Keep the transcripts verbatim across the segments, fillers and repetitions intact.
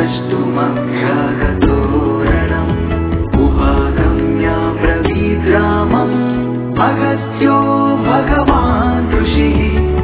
द्रष्टुमभ्यागतोरणम् उपागम्य ब्रवीद्रामम् अगस्त्यो भगवान् ऋषिः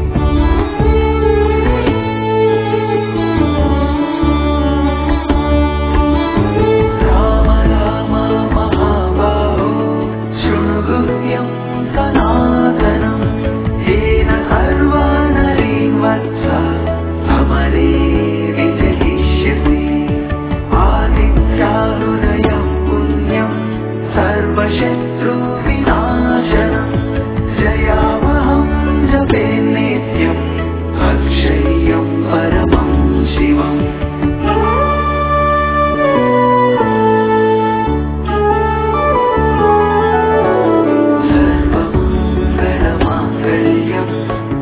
शत्रुविनाशनम् जयावहं जपे नित्यम् अक्षय्यं परमं शिवम् सर्वमङ्गलमाङ्गल्यं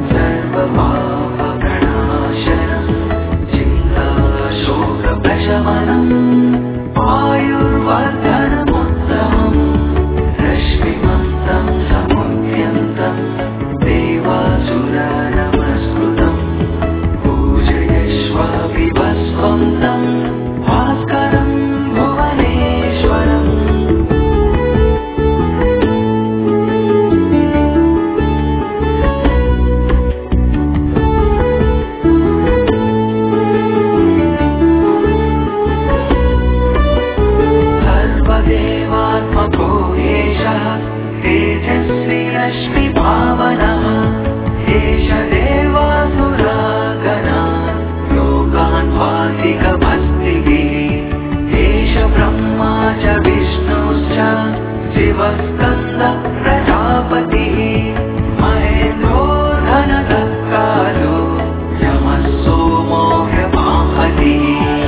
सर्वपापप्रणाशनं चिन्ताशोकप्रशमनम् आयुर्वर्धनमुत्तमम् रश्मिमन्तं समुद्यन्तं देवासुरनमस्कृतं पूजयश्वाभिवस्वं तं भास्करं भुवनेश्वरम् सर्वदेवात्मको एषः तेजस्वी रश्मिभावनः एष देवासुरागणान् लोकान् वासिकभस्तिभिः एष ब्रह्मा च विष्णुश्च शिवस्कन्दः प्रजापतिः महेन्द्रो धनदः कालो यमः सोमो ह्यपाहतिः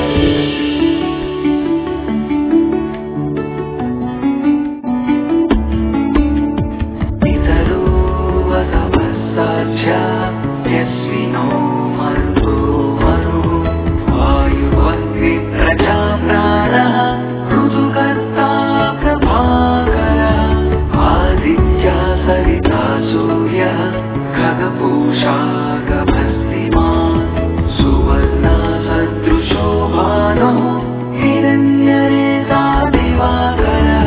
यस्विनो मरुतो मरुः वायुवग्नि प्रजाप्राणः ऋतुकर्ता प्रभाकरः आदित्या सरिता सूर्यः खगपूषा गभस्तिमान् सुवर्णा सदृशो भानुः हिरण्यरेता दिवाकरः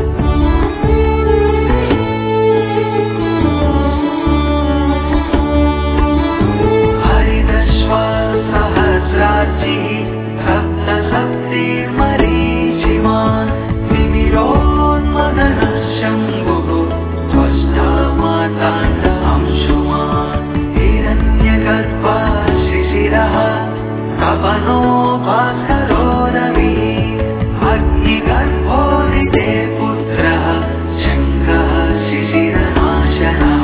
सप्तसप्तिर्मरीचिमान् विमिरोन्मदनः शम्भुः त्वष्टा माताण्डअंशुमान् हिरण्यगर्भः शिशिरः तपनो भास्करो रविः अग्निगर्भोदिते पुत्रः शङ्खः शिशिरनाशनः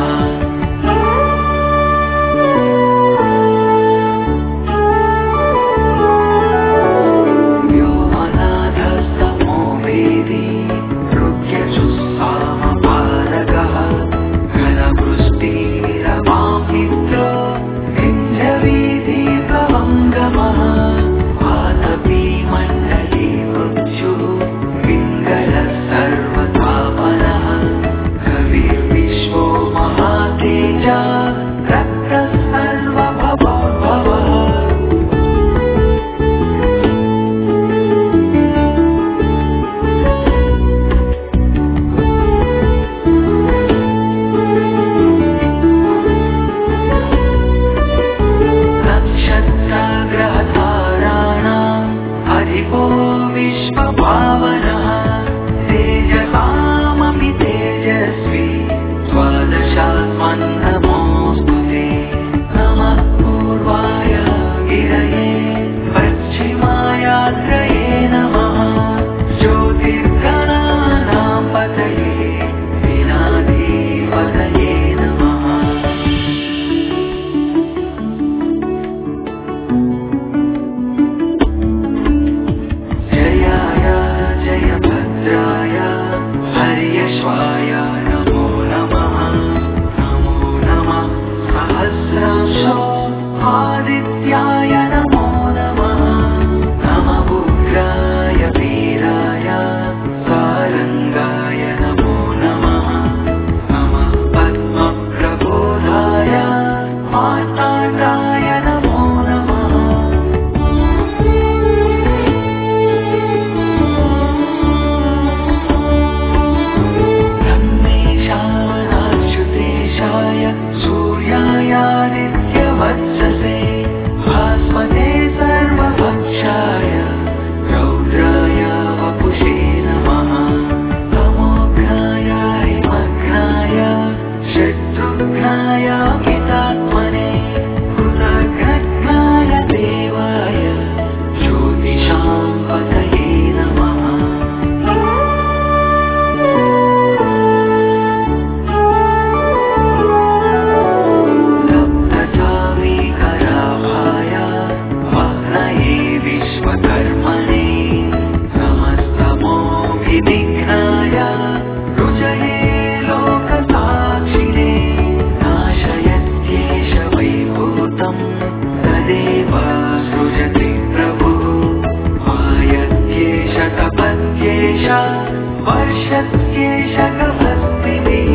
शक्येशकभक्तिभिः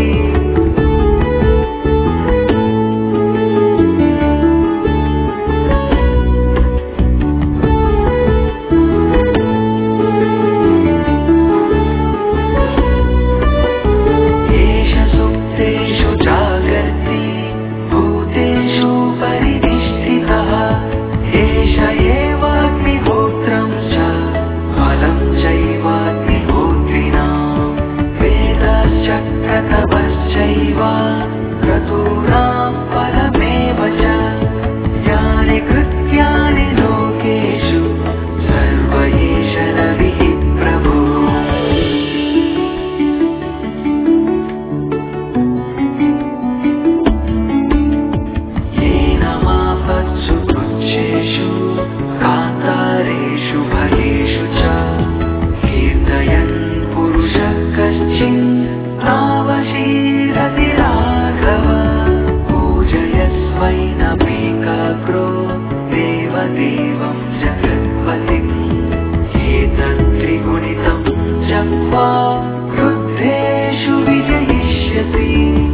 देवं जगत्पतिम् एतत्त्रिगुणितं जप्त्वा क्रुद्धेषु विजयिष्यसि।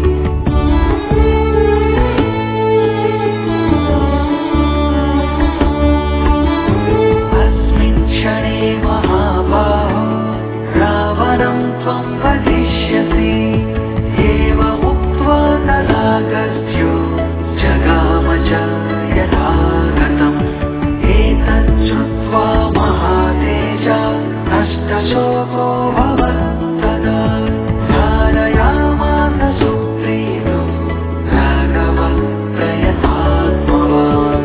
अस्मिन् क्षणे महाबाहो रावणं त्वं वदिष्यसि। एवमुक्त्वा तदागस्त्यो जगाम च यथागतम्। एतच्छ्रुत्वा महातेजा नष्टशोको भवत्तदा। धारयामास सुप्रीतो राघवः प्रयतात्मवान्।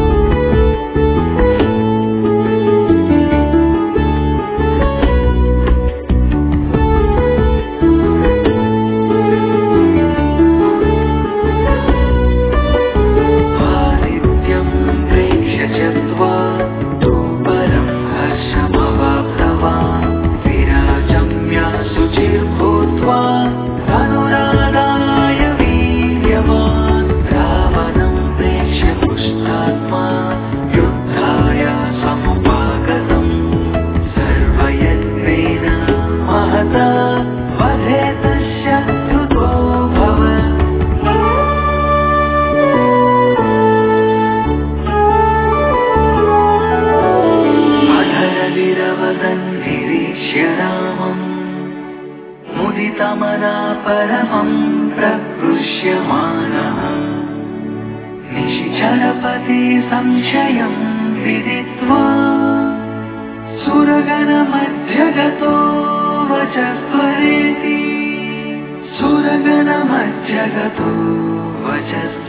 मुदितमना परमं प्रकृष्यमाणः। निशिचरपति संशयं विदित्वा सुरगणमध्यगतो वचस्त्वरेति। सुरगणमध्यगतो वचस्त्वरेति।